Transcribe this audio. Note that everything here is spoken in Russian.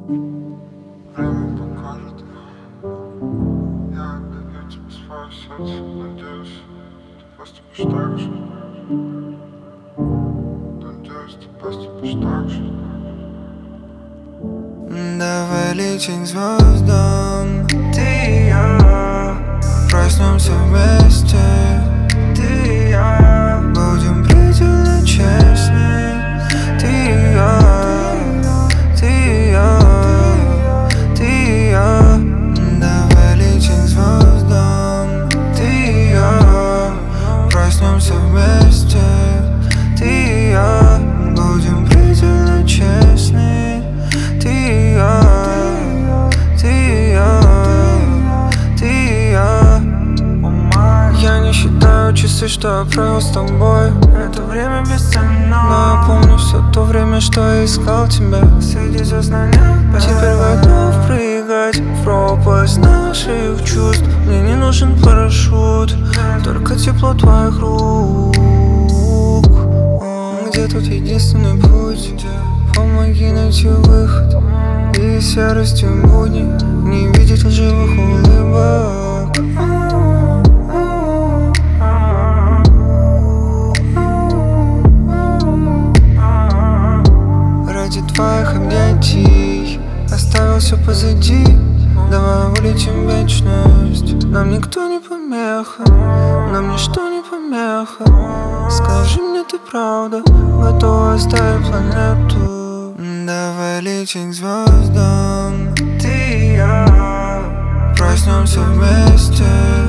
Время покажет. Я отдаю тебе свое сердце. Надеюсь, ты поступишь так же. Надеюсь, ты поступишь так же. Давай летим к звездам, ты и я. Проснемся вместе, ты и я. Будем предельно честны, ты и я. Ты и я, ты и я. Давай летим к звездам, ты и я. Проснемся вместе, ты и я. Будем предельно честны, ты и я. Ты и я, ты и я. Я не считаю часы, что я провел с тобой. Это время бесценно, но я помню все то время, что я искал тебя. среди звезд на небе. Теперь готов прыгать в пропасть наших чувств. Мне не нужен парашют, только тепло твоих рук. Где тут единственный путь? Помоги найти выход из серости будней, не видеть лживых улыбок. Ради твоих объятий оставил все позади. Давай вылетим в вечность. Нам никто не помеха, нам ничто не помеха. Скажи мне, ты правда готова оставить планету? Давай летим к звездам, ты и я. Проснемся вместе.